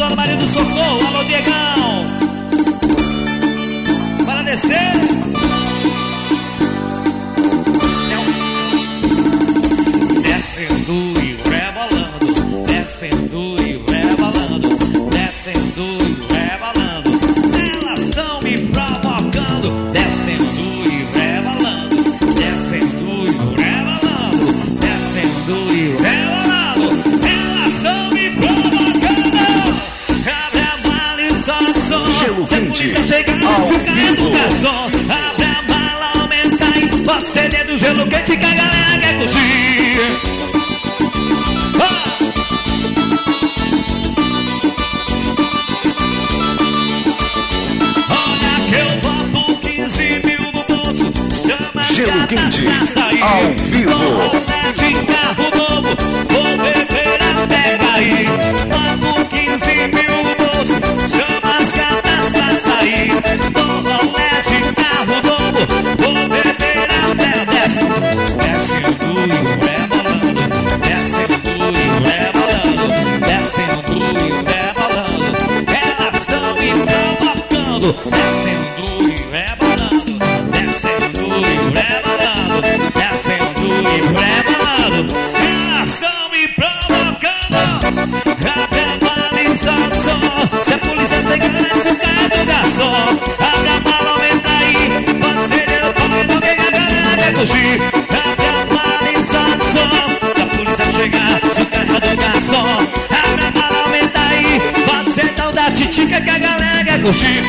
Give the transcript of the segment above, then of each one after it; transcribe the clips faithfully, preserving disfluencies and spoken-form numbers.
Dona Maria do Socorro, alô Diegão. Para descer. Descendo e rebolando, descendo e rebolando, descendo e rebolando. Elas estão me provocando, descendo e rebolando, descendo e rebolando, descendo e rebolando. Elas estão me provocando. Abre a mala e solta o som. Se a polícia chegar, se o cara do garçom. Abre a mala, aumenta aí. Você é do gelo quente que a galera quer curtir. Gelo Quente, ao vivo. De carro novo, vou beber até cair. Pago quinze mil no bolso, chama as gatas pra sair. Dou rolé de carro novo, vou beber até desce. Descendo e rebolando, descendo e rebolando, descendo e rebolando. Elas estão me provocando, descendo e rebolando, descendo e rebolando, descendo e rebolando. Elas estão me provocando. Abre a mala e solta o som. Se a polícia chegar, se o cara do garçom. Abre a mala, aumenta aí. Pode ser eu, pode não, quem a galera quer curtir. Abre a mala e solta o som. Se a polícia chegar, se o cara do garçom. Abre a mala, aumenta aí. Pode ser então da titica que a galera quer curtir.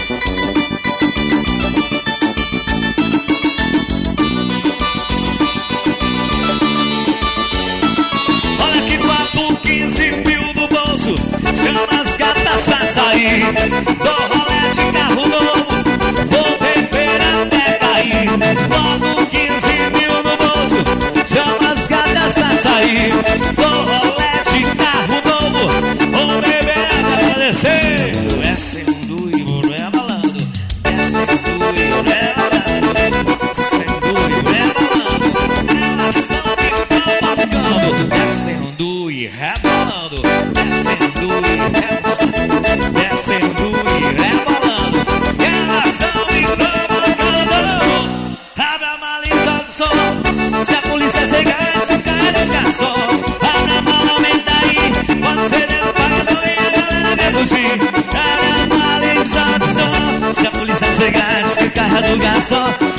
Chama as gatas pra sair. Dou rolé de carro novo, vou beber até cair. Logo quinze mil no bolso, chama as gatas pra sair. Dou rolé de carro novo, vou beber até descer. Descendo e rebolando, descendo e rebolando, descendo e rebolando. Elas estão me provocando, descendo e rebolando, descendo e rebolando, descendo e rebolando. Elas estão me provocando. Abre a mala e solta o som. Se a polícia chegar, se o cara do garçom. Abre a mala, aumenta aí. Pode ser eu, pagador e a galera quer curtir. Abre a mala e solta o som. Se a polícia chegar, se o cara do garçom.